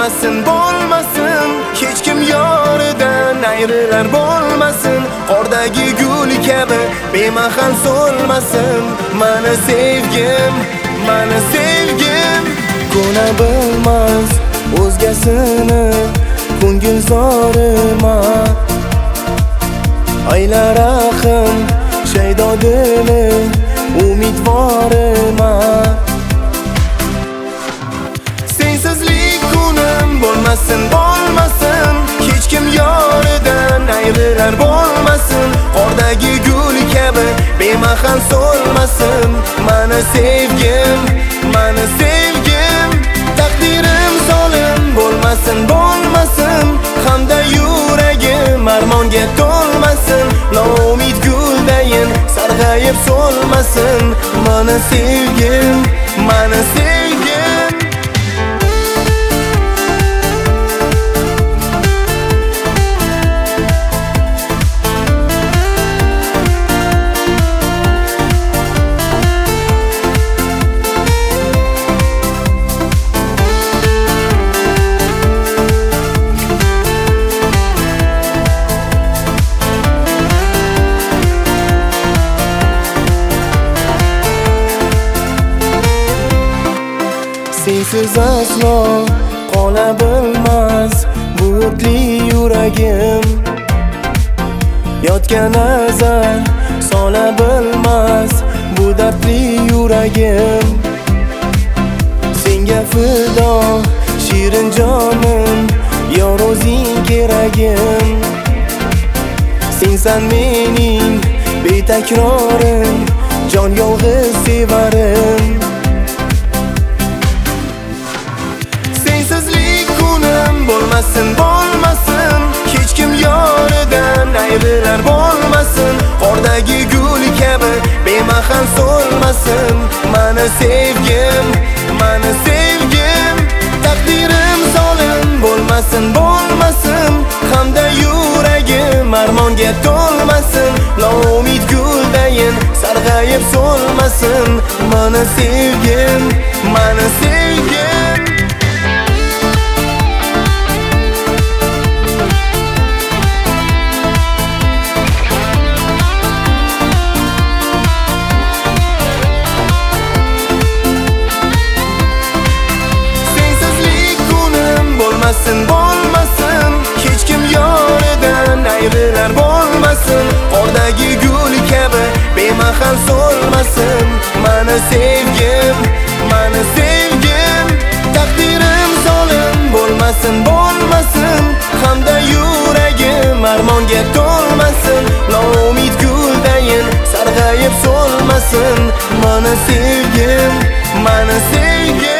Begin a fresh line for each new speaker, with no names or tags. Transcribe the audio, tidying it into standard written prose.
bo'lmasin, bo'lmasin. Hech kim yoridan ayrilar bo'lmasin. Qordagi gul kabi bemahal so'lmasin. Mani sevgim, mani sevgim. Ko'na bilmas o'zgasini ko'ngil zorima. Aylar axim shaydo dili umidvorima. Sensizlik kunim bo'lmasin, bo'lmasin. Hech kim yoridan ayrilar bo'lmasin. Qordagi gul kabi bemahal so'lmasin. Mani sevgim, mani sevgim. Taqdirim zolim bo'lmasin, bo'lmasin. Hamda yuragim armonga to'lmasin. Noumid guldayin sarg'ayib so'lmasin. Mani sevgim, mani sevgim. Sensiz aslo qola bilmas bu o'tli yuragim. Yotgan azar sola bilmas bu dardli yuragim. Senga fido shirin jonim, yor o'zing keragim. Sensan mening betakrorim, jon yolg'iz sevarim. Sensizlik kunim bo'lmasin, bo'lmasin. Hech kim yoridan ayrilar bo'lmasin. Qordagi gul kabi bemahal so'lmasin. Mani sevgim, mani sevgim. Taqdirim zolim bo'lmasin, bo'lmasin. Hamda yuragim armonga to'lmasin. Noumid guldayin sarg'ayib so'lmasin. Mani sevgim, mani sevgim. Bo'lmasin, hech kim yoridan ayrilar bo'lmasin. Qordagi gul kabi bemahal so'lmasin. Mani sevgim, mani sevgim. Taqdirim zolim bo'lmasin, bo'lmasin. Hamda yuragim armonga to'lmasin. Noumid guldayin sarg'ayib so'lmasin. Mani sevgim, mani sevgim.